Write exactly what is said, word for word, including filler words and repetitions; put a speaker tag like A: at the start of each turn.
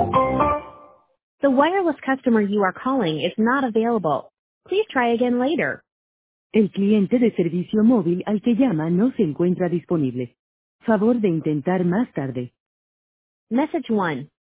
A: The wireless customer you are calling is not available. Please try again later.
B: El cliente de servicio móvil al que llama no se encuentra disponible. Favor de intentar más tarde.
A: Message one.